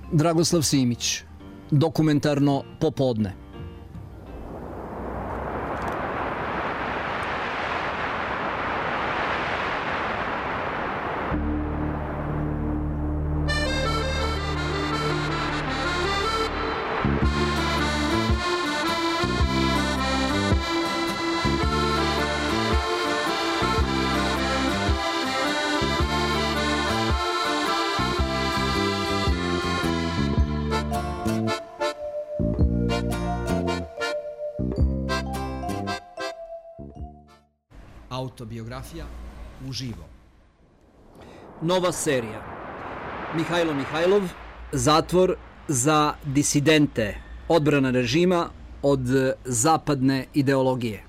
Dragoslav Simić, dokumentarno popodne. Autobiografija uživo. Nova serija. Mihajlo Mihajlov, Zatvor za disidente, odbrana režima od zapadne ideologije.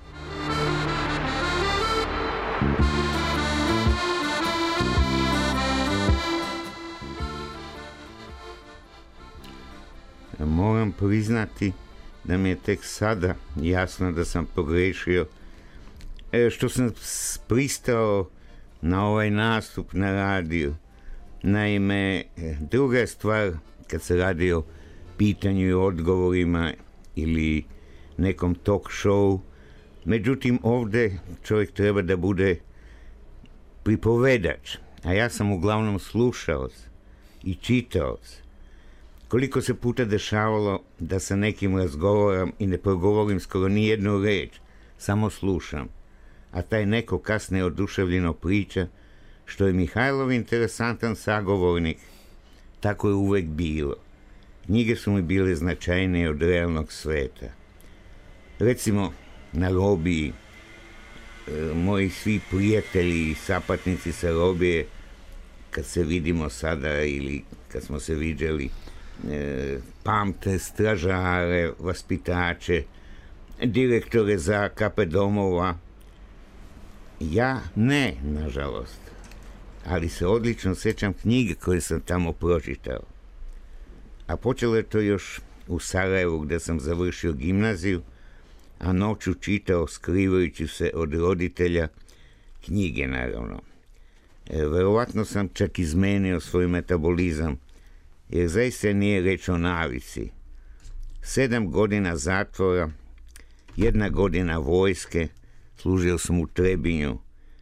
Moram priznati da mi je tek sada jasno da sam pogrešio što sam pristao na ovaj nastup na radiju. Naime, druga je stvar kad se radi o pitanju i odgovorima ili nekom talk show. Međutim, ovdje čovjek treba da bude pripovedač, a ja sam uglavnom slušaoc i čitaoc. Koliko se puta dešavalo da sa nekim razgovaram i ne progovorim skoro ni jednu reč, samo slušam. A taj neko kasnije oduševljeno priča, što je Mihajlov interesantan sagovornik. Tako je uvek bilo. Knjige su mi bile značajnije od realnog sveta. Recimo, na robiji, moji svi prijatelji i sapatnici sa robije, kad se vidimo sada ili kad smo se viđali, pamte stražare, vaspitače, direktore za kape domova. Ja ne, nažalost, ali se odlično sećam knjige koje sam tamo pročitao. A počelo je to još u Sarajevu gde sam završio gimnaziju, a noću čitao skrivajući se od roditelja knjige, naravno. Verovatno sam čak izmenio svoj metabolizam, jer zaista nije reč o navici. 7 godina zatvora, 1 godina vojske, služio sam u Trebinju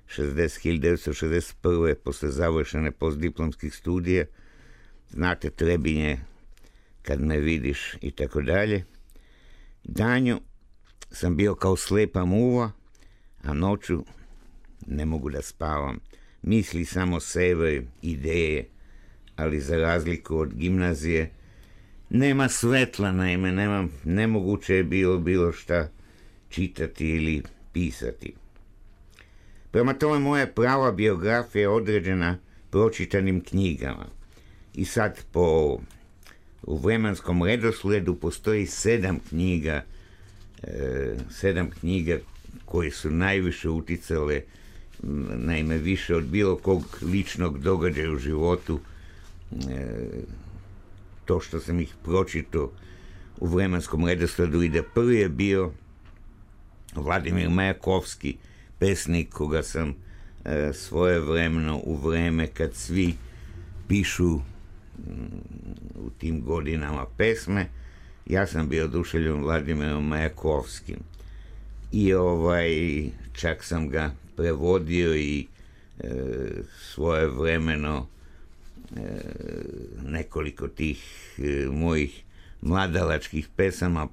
1961. posle završene postdiplomskih studija. Znate, Trebinje, kad me vidiš i tako dalje. Danju sam bio kao slepa muva, a noću ne mogu da spavam. Misli samo sebe, ideje, ali za razliku od gimnazije nema svetla, naime, nemoguće je bilo šta čitati ili pisati. Prema tome, moja prava biografija je određena pročitanim knjigama. I sad u vremenskom redosledu postoji 7 knjiga koje su najviše uticale, naime više od bilo kog ličnog događaja u životu. To što sam ih pročitao u vremenskom redosledu i da prvi je bio Vladimir Majakovski, pesnik koga sam svojevremeno u vreme kad svi pišu u tim godinama pesme, ja sam bio oduševljen Vladimirom Majakovskim. I čak sam ga prevodio i svojevremeno nekoliko tih mojih mladalačkih pesama,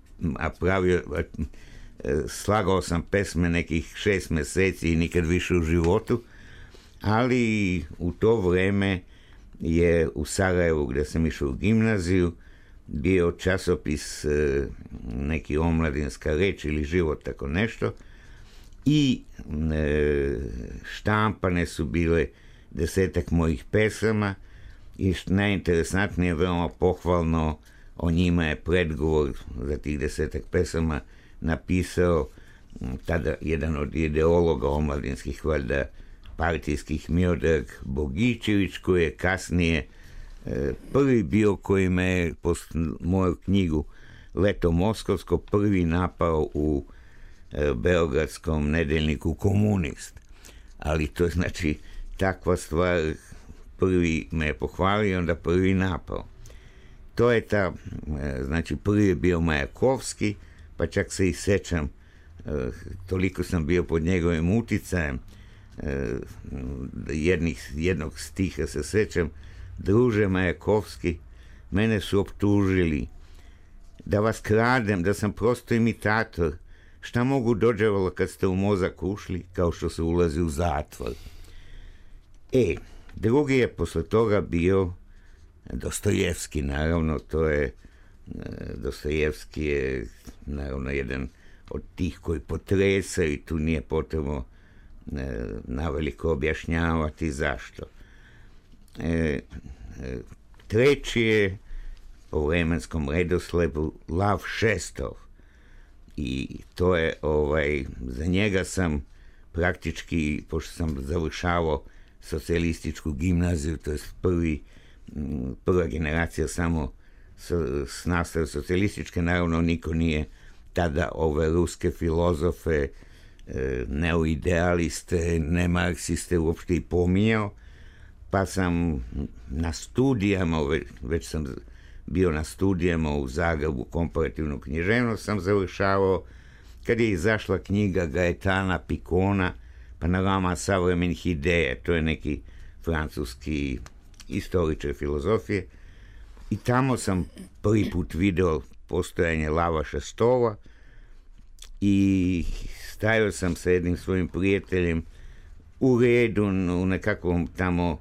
slagao sam pesme nekih 6 meseci i nikad više u životu, ali u to vreme je u Sarajevu, gde sam išao u gimnaziju, bio časopis neki Omladinska reč ili Život, tako nešto, i štampane su bile 10 mojih pesama i najinteresantnije, veoma pohvalno, o njima je predgovor za tih 10 pesama napisao tada jedan od ideologa omladinskih, valjda partijskih, Miodrag Bogićević, koji je kasnije prvi bio koji me je moju knjigu Leto Moskovsko prvi napao u beogradskom nedeljniku Komunist. Ali to je znači takva stvar, prvi me je pohvalio, onda prvi napao. to je ta, znači prvi je bio Majakovski, pa čak se i sećam, toliko sam bio pod njegovim uticajem, jednog stiha se sećam: druže Majakovski, mene su optužili da vas kradem, da sam prosto imitator. Šta mogu dođevalo kad ste u mozak ušli, kao što se ulazi u zatvor. Drugi je posle toga bio Dostojevski, naravno, to je, Dostojevski je naravno jedan od tih koji potresaju i tu nije potrebno naveliko objašnjavati zašto. Treći je po vremenskom redosledu Lav Šestov, i to je, za njega sam praktički, pošto sam završavao socijalističku gimnaziju, to je prva generacija samo s nastave socijalističke, naravno niko nije tada ove ruske filozofe, neoidealiste, ne marksiste uopšte i pominjao, pa sam na studijama, već sam bio na studijama u Zagrebu, komparativnu književnost sam završavao, kad je izašla knjiga Gaetana Picona, Panorama savremenih ideja, to je neki francuski istoričar filozofije, i tamo sam prvi put video postojanje Lava Šestova i stajao sam sa jednim svojim prijateljem u redu u nekakvom tamo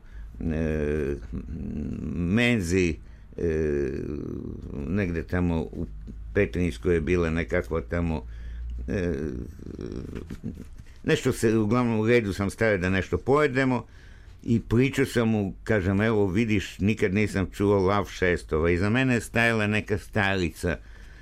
menzi, negde tamo u Petrinjskoj je bila nekakva tamo nešto se, uglavnom u redu sam stavio da nešto pojedemo i pričao sam mu, kažem, evo vidiš, nikad nisam čuo Lav Šestova. Iza mene je stajala neka starica,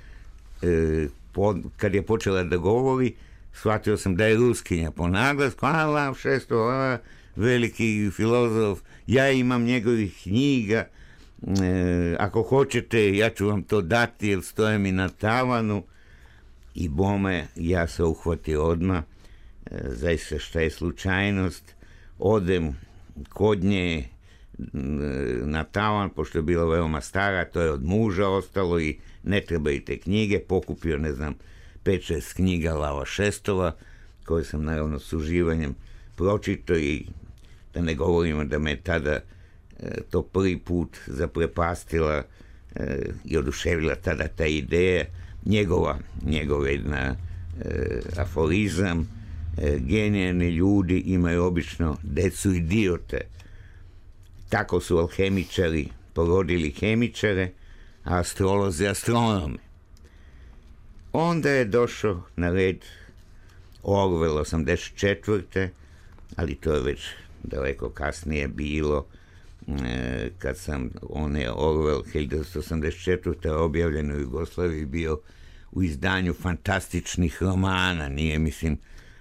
kad je počela da govori, shvatio sam da je ruskinja po naglasku, Lav Šestov, veliki filozof, ja imam njegovih knjiga, ako hoćete ja ću vam to dati jer stoje mi na tavanu. I bome, ja se uhvatio odmah, zaista šta je slučajnost, odem kod nje na tavan, pošto je bila veoma stara, to je od muža ostalo i ne trebaju te knjige, pokupio, ne znam, 5-6 knjiga Lava Šestova, koje sam naravno s uživanjem pročito, i da ne govorimo da me tada to prvi put zaprepastila i oduševila tada ta ideja, njegova jedna aforizam: genijani ljudi imaju obično decu idiote. Tako su alhemičari porodili hemičare, a astrolozi astronome. Onda je došao na red Orwell 84. ali to je već daleko kasnije bilo, kad sam Orwell 1984. objavljen u Jugoslaviji bio u izdanju fantastičnih romana, nije, mislim,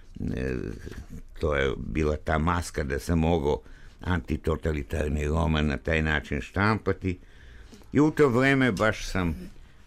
to je bila ta maska da se mogao antitotalitarni roman na taj način štampati, i u to vreme baš sam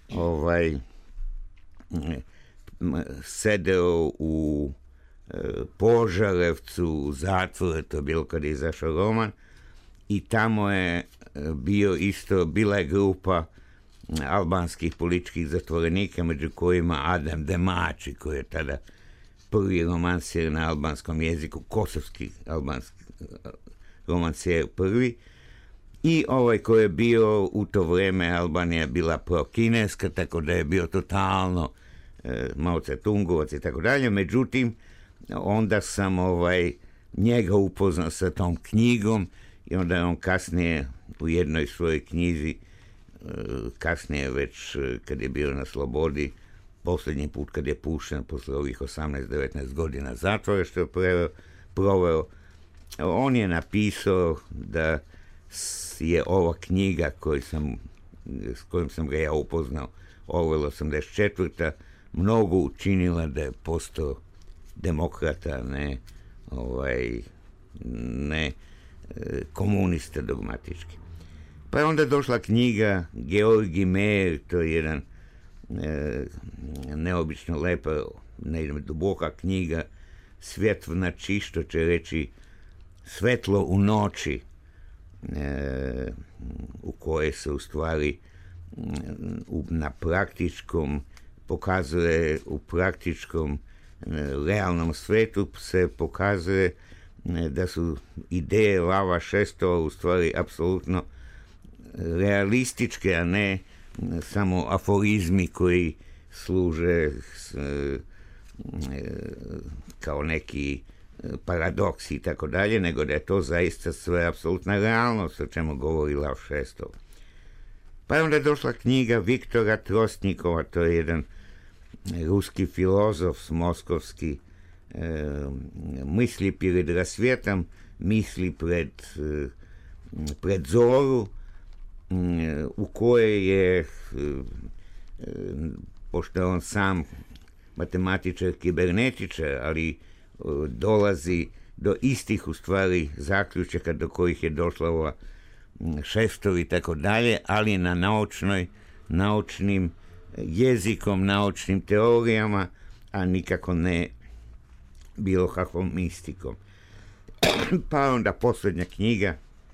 sedeo u Požarevcu u zatvoru, to je bilo kad je izašao roman, i tamo je bila je grupa albanskih političkih zatvorenika, među kojima Adem Demači, koji je tada prvi romansijer na albanskom jeziku, kosovski albanski romansijer prvi, i koji je bio u to vreme, Albanija bila prokineska, tako da je bio totalno Mao Tse-tungovac i tako dalje. Međutim, onda sam njega upoznao sa tom knjigom, i onda je on kasnije u jednoj svojoj knjizi, kasnije već kad je bio na slobodi, posljednji put kad je pušten posle ovih 18-19 godina zatvora što je proveo, on je napisao da je ova knjiga s kojom sam ga ja upoznao, Orwell 84. mnogo učinila da je postao demokrata, ne komunista dogmatički. Pa je onda došla knjiga Georgi Meir, to je jedan neobično lepa, duboka knjiga, Svijet v noći, što će reći svetlo u noći, u kojoj se u stvari na praktičkom, pokazuje u praktičkom realnom svetu se pokazuje da su ideje Lava Šestova u stvari apsolutno realističke, a ne samo aforizmi koji služe kao neki paradoksi i tako dalje, nego da je to zaista sve apsolutna realnost o čemu govori Lav Šestov. Pa je onda došla knjiga Viktora Trostnikova, to je jedan ruski filozof moskovski, misli pred rasvjetom, misli pred zoru, u kojoj je, pošto je on sam matematičar, kibernetičar, ali dolazi do istih u stvari zaključaka do kojih je došla ova Šestov i tako dalje, ali na naučnim jezikom, naučnim teorijama, a nikako ne bilo kakvom mistikom. Pa onda posljednja knjiga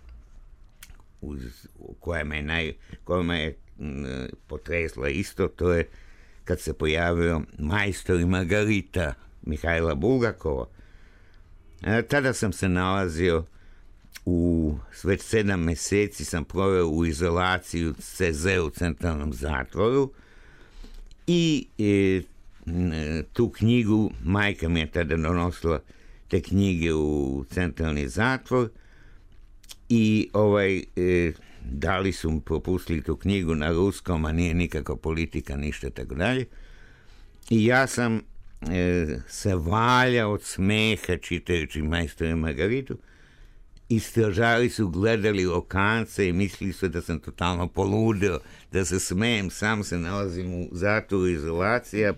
koja me je potresla isto, to je kad se pojavio Majstor i Margarita Mihajla Bulgakova. Tada sam se nalazio već 7 mjeseci sam proveo u izolaciji u CZ u centralnom zatvoru i tu knjigu, majka mi je tada donosila te knjige u centralni zatvor i dali su mi, propustili tu knjigu na ruskom, a nije nikakva politika, ništa tako dalje. I ja sam se valjao od smeha čitajući Majstora i Margaritu i stražari su gledali okance i mislili su da sam totalno poludio, da se smejem, sam se nalazim u zatvoru izolacija,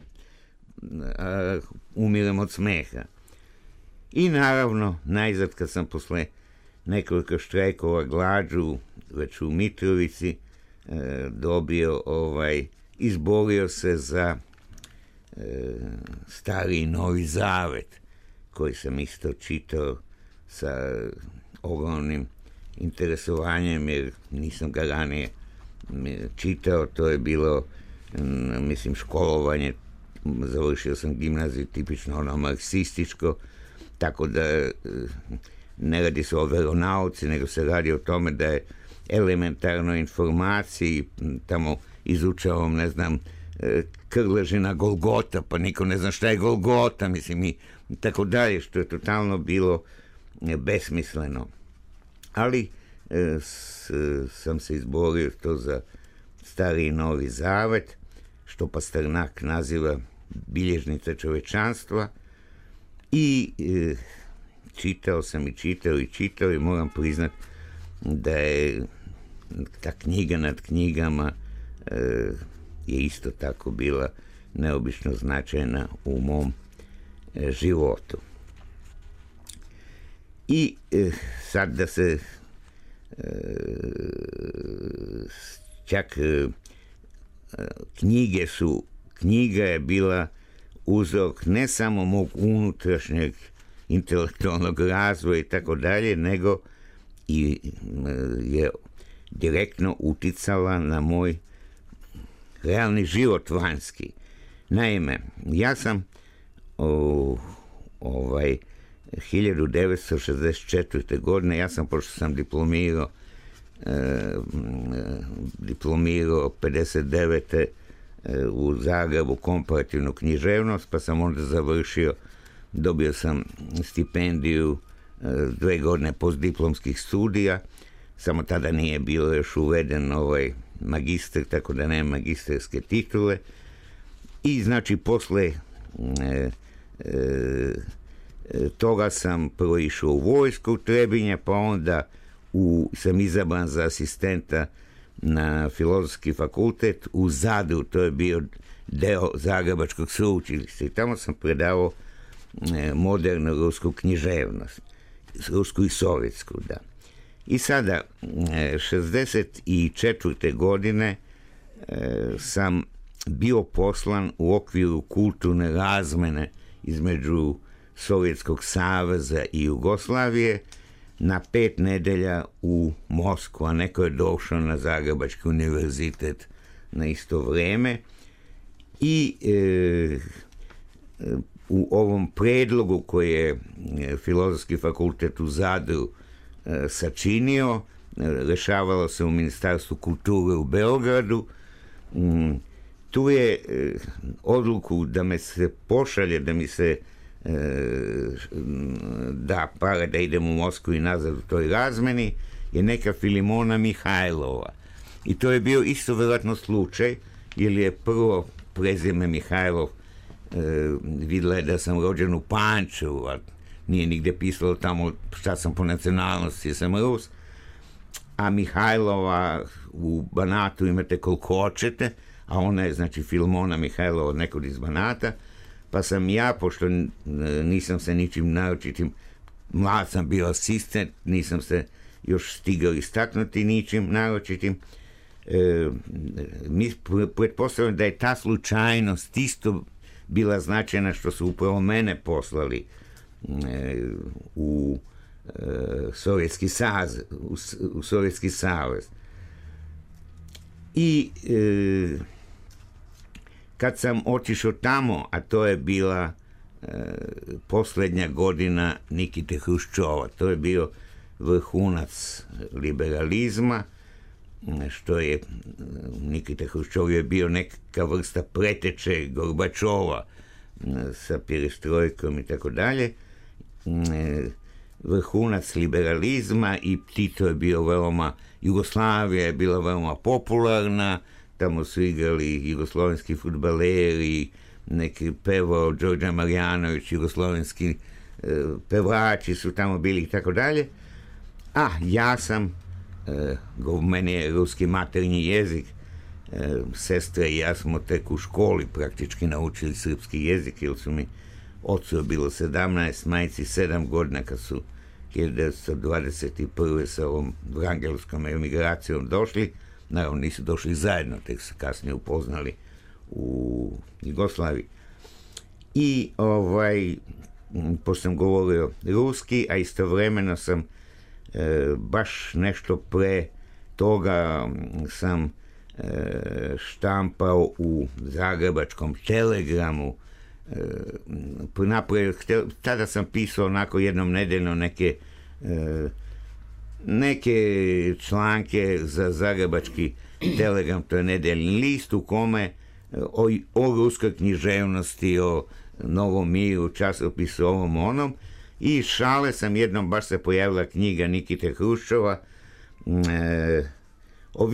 umirem od smeha. I naravno, najzad kad sam posle nekoliko štrajkova glađu, već u Mitrovici, dobio, izborio se za Stari i Novi Zavet, koji sam isto čitao sa ogromnim interesovanjem, jer nisam ga ranije čitao. To je bilo, mislim, školovanje, završio sam gimnaziju tipično ono marksističko, tako da ne radi se o veronauci, nego se radi o tome da je elementarnoj informaciji, tamo izučavam, ne znam, Krležina Golgota, pa niko ne zna šta je Golgota, mislim, i tako dalje, što je totalno bilo besmisleno. Ali sam se izborio to za Stari i Novi Zavet, što Pasternak naziva bilježnica čovečanstva, i čitao sam i moram priznat da je ta knjiga nad knjigama je isto tako bila neobično značajna u mom životu. I sad da se čak knjiga je bila uzrok ne samo mog unutrašnjeg intelektualnog razvoja i tako dalje, nego i je direktno uticala na moj realni život vanjski. Naime, ja sam 1964. godine, ja sam, pošto sam diplomirao 59. u Zagrebu komparativnu književnost, pa sam onda dobio sam stipendiju 2 godine postdiplomskih studija, samo tada nije bilo još uveden magister, tako da nema magistarske titule. I znači posle toga sam prvo išao u vojsku u Trebinje, pa onda sam izabran za asistenta na Filozofski fakultet u Zadru, to je bio deo Zagrebačkog sveučilišta, i tamo sam predavao modernu rusku književnost, rusku i sovjetsku, da. I sada, 64. godine sam bio poslan u okviru kulturne razmene između Sovjetskog saveza i Jugoslavije na 5 nedelja u Moskvu, a neko je došao na Zagrebački univerzitet na isto vreme i u ovom predlogu koji je Filozofski fakultet u Zadru sačinio, rešavalo se u Ministarstvu kulture u Beogradu. Tu je odluku da me se pošalje, da mi se da para da idem u Moskvu i nazad u toj razmeni, je neka Filimona Mihajlova. I to je bio isto vjerojatno slučaj, jer je prvo prezime Mihajlov vidjela je da sam rođen u Pančevu, a nije nigde pisalo tamo šta sam po nacionalnosti, sam Rus. A Mihajlova u Banatu imate koliko hoćete, a ona je znači Filimona Mihajlova od nekog iz Banata, pa sam ja, pošto nisam se ničim naročitim, mlad sam bio asistent, nisam se još stigao istaknuti ničim naročitim, mi pretpostavljamo da je ta slučajnost isto bila značajna što su upravo mene poslali u Sovjetski savez. I kad sam otišao tamo, a to je bila posljednja godina Nikite Hruščova, to je bio vrhunac liberalizma, što je Nikita Hruščov je bio neka vrsta preteče Gorbačova sa perestrojkom i tako dalje, vrhunac liberalizma, i Tito je bio veoma, Jugoslavija je bila veoma popularna, tamo su igrali jugoslovenski fudbaleri, neki pevao Đorđe Marjanović, jugoslovenski pevači su tamo bili i tako dalje. A ja sam, meni je ruski maternji jezik, sestre i ja smo tek u školi praktički naučili srpski jezik, jer su mi ocu bilo 17, majci 7 godina kad su 1921. sa ovom vrangelskom emigracijom došli. Naravno nisu došli zajedno, tek se kasnije upoznali u Jugoslaviji. I pošto sam govorio ruski, a istovremeno sam baš nešto pre toga sam štampao u Zagrebačkom Telegramu. Tada sam pisao onako jednom nedeljno neke članke za Zagrebački Telegram, to je nedeljni list u kome o ruskoj književnosti, o Novom miru, časopisu ovom onom, i šale sam jednom, baš se pojavila knjiga Nikite Hruščova o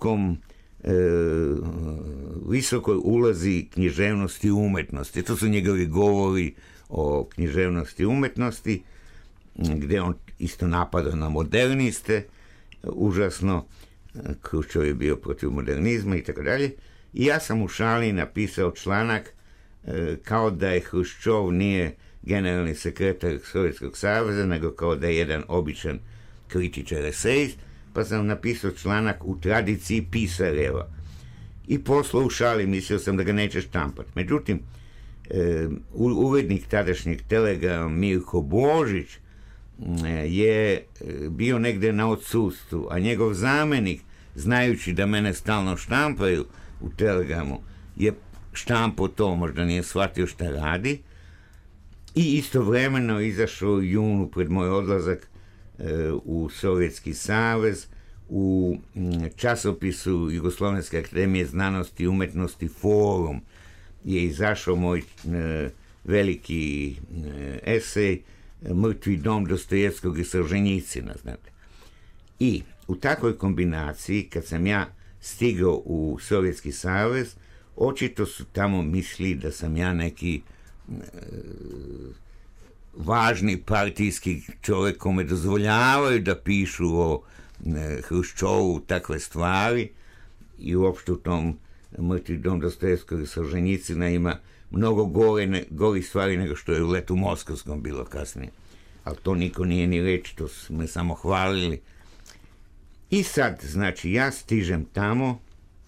visokoj ulazi književnosti i umetnosti. To su njegovi govori o književnosti i umetnosti, gdje on isto napada na moderniste, užasno, Hruščov je bio protiv modernizma i tako dalje. I ja sam u šali napisao članak kao da je Hruščov nije generalni sekretar Sovjetskog saveza, nego kao da je jedan običan kritičar, esejist, pa sam napisao članak u tradiciji pisareva. I poslao u šali, mislio sam da ga neće štampati. Međutim, urednik tadašnjeg Telegrama Mirko Božić je bio negde na odsustvu, a njegov zamenik, znajući da mene stalno štampaju u Telegramu, je štampao to, možda nije shvatio šta radi, i istovremeno izašao u junu pred moj odlazak u Sovjetski savez u časopisu Jugoslovenske akademije znanosti i umetnosti Forum je izašao moj veliki esej Mrtvi dom Dostojevskog i Solženjicina, znate. I u takvoj kombinaciji, kad sam ja stigao u Sovjetski savez, očito su tamo mislili da sam ja neki važni partijski čovjek kome dozvoljavaju da pišu o Hruščovu takve stvari, i uopšte u tom Mrtvi dom Dostojevskog i Solženjicina ima mnogo gori stvari nego što je u Letu Moskovskom bilo kasnije. Ali to niko nije ni reći, to su me samo hvalili. I sad, znači, ja stižem tamo,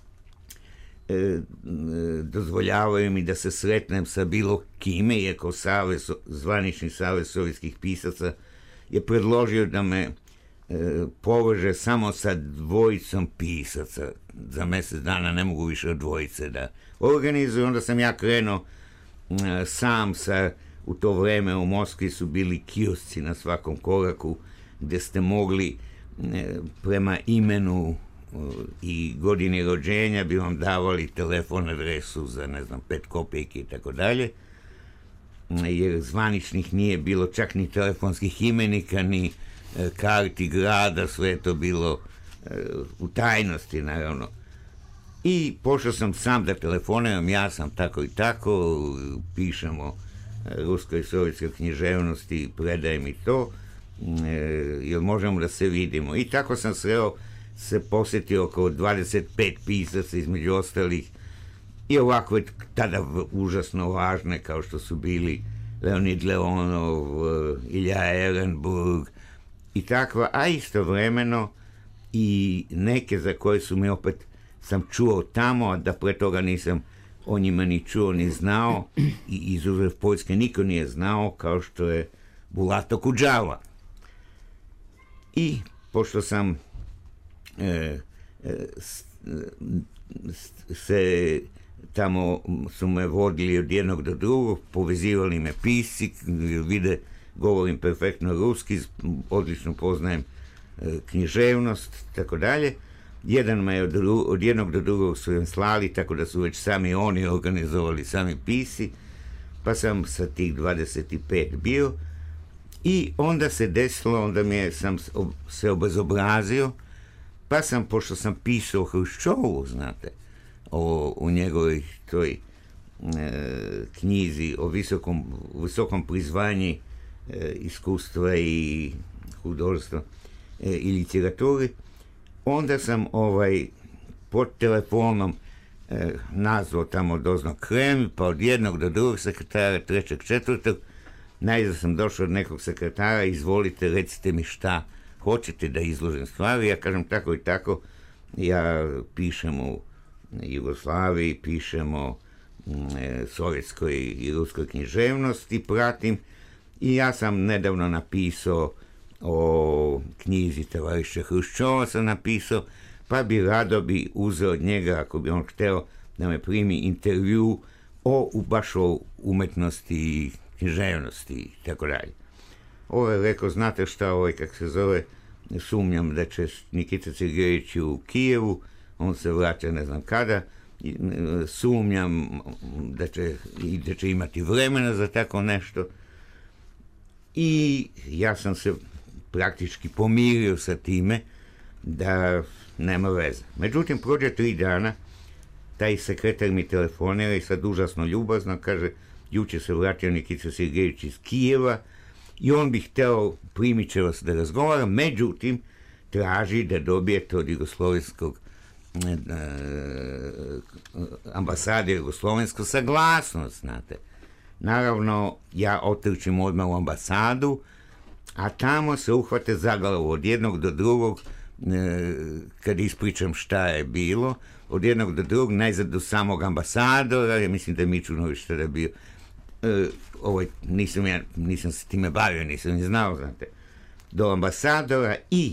dozvoljavaju mi da se sretnem sa bilo kime, iako zvanični savez sovjetskih pisaca je predložio da me poveže samo sa dvojicom pisaca. Za mjesec dana ne mogu više od dvojice da organizuju. Onda sam ja krenuo sam u to vreme u Moskvi su bili kiosci na svakom koraku gdje ste mogli prema imenu i godini rođenja bi vam davali telefon adresu za 5 kopejki i tako dalje, jer zvaničnih nije bilo čak ni telefonskih imenika ni karti grada, sve je to bilo u tajnosti naravno. I pošao sam sam da telefoniram, ja sam tako i tako, pišemo ruskoj i sovjetskoj književnosti, predaj mi to, jer možemo da se vidimo. I tako sam se posjetio oko 25 pisaca, između ostalih, i ovakve tada užasno važne, kao što su bili Leonid Leonov, Ilja Ehrenburg i takva, a istovremeno i neke za koje su mi opet sam čuo tamo, a da pre toga nisam o njima ni čuo ni znao, i izuzev Poljske niko nije znao, kao što je Bulato Kudžava. I pošto sam se tamo su me vodili od jednog do drugog, povezivali me pisci, vide govorim perfektno ruski, odlično poznajem književnost, tako dalje. Jedan me od jednog do drugog su im slali, tako da su već sami oni organizovali, sami pisci, pa sam sa tih 25 bio. I onda se desilo, onda sam se obezobrazio, pa sam, pošto sam pisao o Hruščovu, znate, u njegovoj toj knjizi o visokom prizvanji iskustva i hudolstva i literaturi, onda sam pod telefonom nazvao tamo dozno Krem, pa od jednog do drugog sekretara, trećeg, četvrtog, najzad sam došao od nekog sekretara, izvolite, recite mi šta hoćete da izložim stvari. Ja kažem tako i tako, ja pišem u Jugoslaviji, pišem o sovjetskoj i ruskoj književnosti, pratim, i ja sam nedavno napisao o knjizi tovariša Hruščova sam napisao, pa bi rado bi uzeo od njega, ako bi on hteo da me primi intervju baš o umetnosti i književnosti i tako dalje. Ovo je rekao, znate šta, kak se zove, sumnjam da će Nikita Sergejević u Kijevu, on se vraća ne znam kada, sumnjam da će imati vremena za tako nešto. I ja sam se praktički pomirio sa time da nema veze. Međutim, prođe 3 dana, taj sekretar mi telefonira i sad užasno ljubazno kaže, juče se vratio Nikita Sergejević iz Kijeva i on bi hteo, primit će vas da razgovara, međutim, traži da dobijete od jugoslovenskog ambasade jugoslovensko saglasnost, znate. Naravno, ja otrčim odmah u ambasadu, a tamo se uhvate za glavu od jednog do drugog, kad ispričam šta je bilo, od jednog do drugog, najzad do samog ambasadora, ja mislim da je Mičunović tada bio, nisam se time bavio, nisam ni znao, znate, do ambasadora i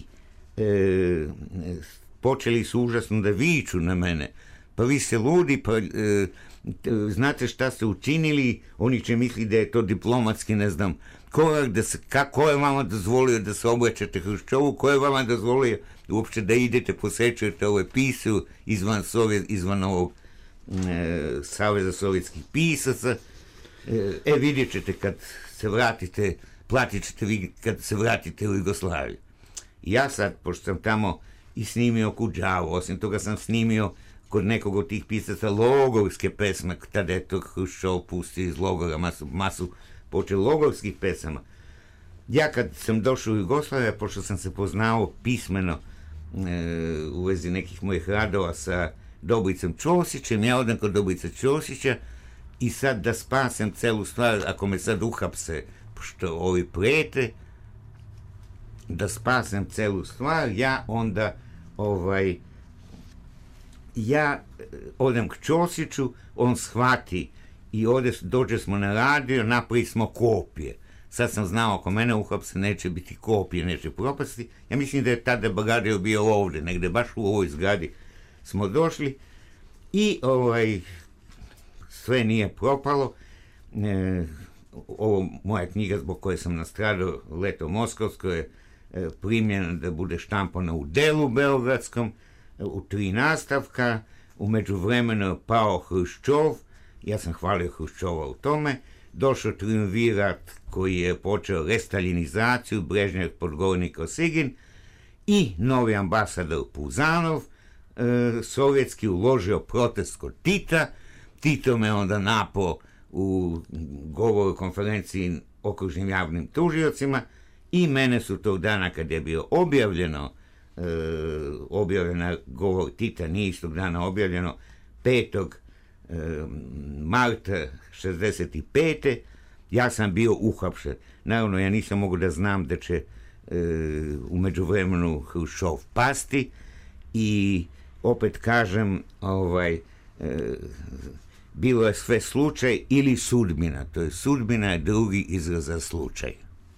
počeli su užasno da viču na mene, pa vi ste ludi, pa znate šta ste učinili, oni će misliti da je to diplomatski, ne znam, korak, ko je vama dozvolio da se obraćate Hruščovu, ko je vama dozvolio uopšte da idete, posjećujete ove pisu izvan ovog Saveza sovjetskih pisaca. Vidjet ćete kad se vratite, platit ćete vi kad se vratite u Jugoslaviju. Ja sad, pošto sam tamo i snimio Kudžavu, osim toga sam snimio kod nekog od tih pisaca logorske pesme, tada je to Hruščov pustio iz logora, masu počeo logorskih pesama. Ja kad sam došao u Jugoslaviju, pošto sam se poznao pismeno u vezi nekih mojih radova sa Dobricom Ćosićem, ja odem kod Dobrica Ćosića i sad da spasem celu stvar, ako me sad uhapse, pošto ovi prete, da spasem celu stvar, ja onda ja odem k Ćosiću, on shvati i dođe smo na radio, napravi smo kopije. Sad sam znao, ako mene uhapse, neće biti kopije, neće propasti. Ja mislim da je tada Bagađev bio ovde, negde baš u ovoj zgradi smo došli i sve nije propalo. Ovo moja knjiga zbog koje sam nastradao, Leto Moskovsko, je primljena da bude štampana u Delu beogradskom, u 3 nastavka. U međuvremenu je pao Hruščov, ja sam hvalio Hruščova u tome, došao triumvirat koji je počeo restaljinizaciju, Brežnjev, Podgornik, Osigin i novi ambasador Puzanov, sovjetski, uložio protest kod Tita. Tito me onda napao u govoru konferenciji okružnim javnim tužiocima i mene su tog dana kad je bio objavljena govor Tita, nije istog dana objavljeno, 5. marta 65. ja sam bio uhapšen. Naravno, ja nisam mogu da znam da će u međuvremenu Hruščov pasti i opet kažem, bilo je sve slučaj ili sudbina. To je sudbina je drugi izraz za slučaj.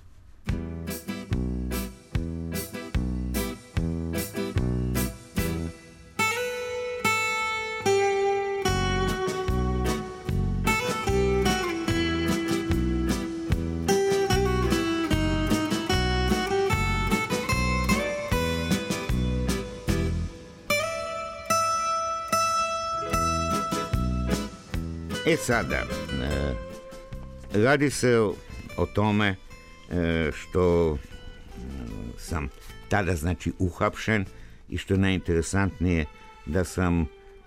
Sada, radi se o tome što sam tada znači uhapšen i što je najinteresantnije da sam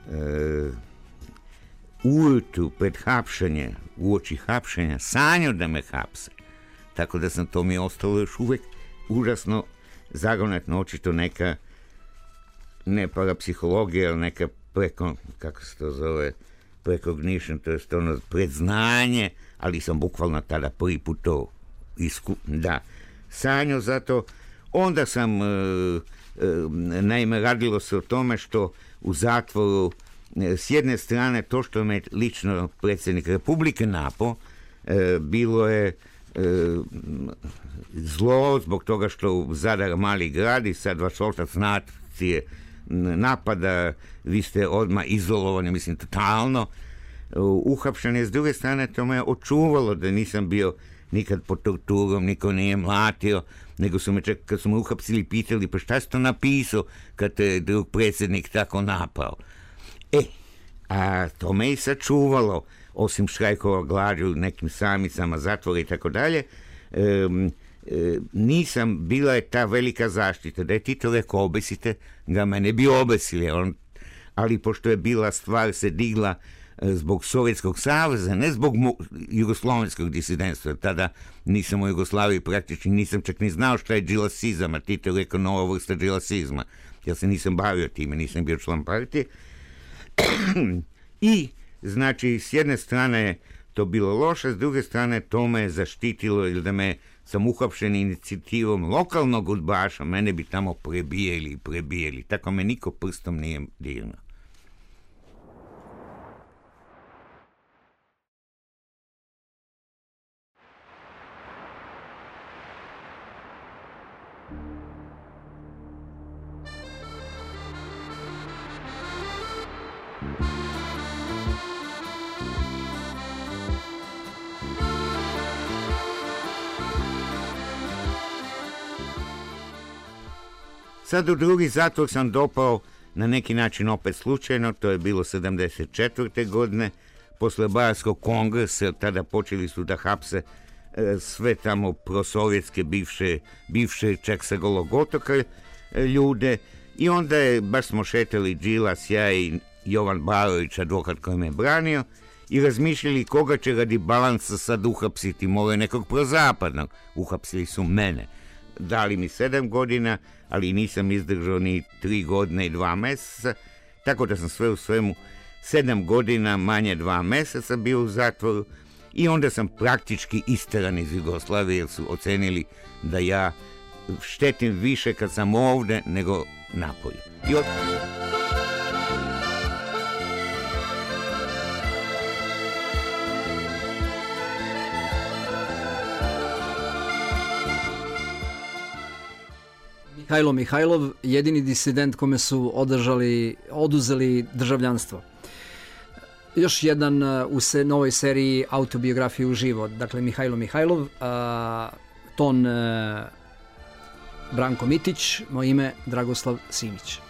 ujutru pred hapšenje, uoči hapšenja, sanjao da me hapse. Tako da sam, to mi je ostalo još uvek užasno zagonetno, očito neka, ne parapsihologija, ali neka kako se to zove, precognition, to je ono predznanje, ali sam bukvalno tada prvi put to sanjao, zato onda sam, naime, radilo se o tome što u zatvoru, s jedne strane, to što me lično predsjednik Republike napao, bilo je zlo zbog toga što Zadar mali grad i sad vaš otac nacije napada, vi ste odmah izolovani, mislim, totalno uhapšeni. S druge strane, to me očuvalo da nisam bio nikad pod torturom, niko nije mlatio, nego su me čak, kad su me uhapsili, pitali, pa šta si to napisao kad te drug predsjednik tako napao? A to me i sačuvalo, osim štrajkova glađu, nekim samicama, zatvora i tako dalje. Nisam, bila je ta velika zaštita, da je Tito rekao obesite ga, mene bi obesili, ali pošto je bila stvar se digla zbog Sovjetskog saveza, ne zbog jugoslovenskog disidentstva, tada nisam u Jugoslaviji praktični, nisam čak ni znao šta je džilasizam, a Tito je rekao nova vrsta džilasizma, ja se nisam bavio time, nisam bio član partije. I znači s jedne strane to bilo loše, s druge strane to me je zaštitilo, ili da me sam uhapšen inicijativom lokalnog udbaša, mene bi tamo prebijeli, tako me niko prstom nije dirnuo. Sad u drugi zatvor sam dopao na neki način opet slučajno, to je bilo 74. godine, posle Bajarskog kongresa, tada počeli su da hapse sve tamo prosovjetske, bivše čak sa Golog otoka ljude, i onda je, baš smo šetali Đilas, ja i Jovan Barović, advokat koji me branio, i razmišljali koga će radi balansa sad uhapsiti, moraju nekog prozapadnog, uhapsili su mene. Dali mi 7 godina, ali nisam izdržao ni 3 godine i 2 meseca, tako da sam sve u svemu 7 godina manje 2 meseca bio u zatvoru i onda sam praktički isteran iz Jugoslavije jer su ocenili da ja štetim više kad sam ovde nego napolju. Mihajlo Mihajlov, jedini disident kome su oduzeli državljanstvo. Još jedan u novoj seriji autobiografije uživo. Dakle, Mihajlo Mihajlov, ton Branko Mitić, moje ime Dragoslav Simić.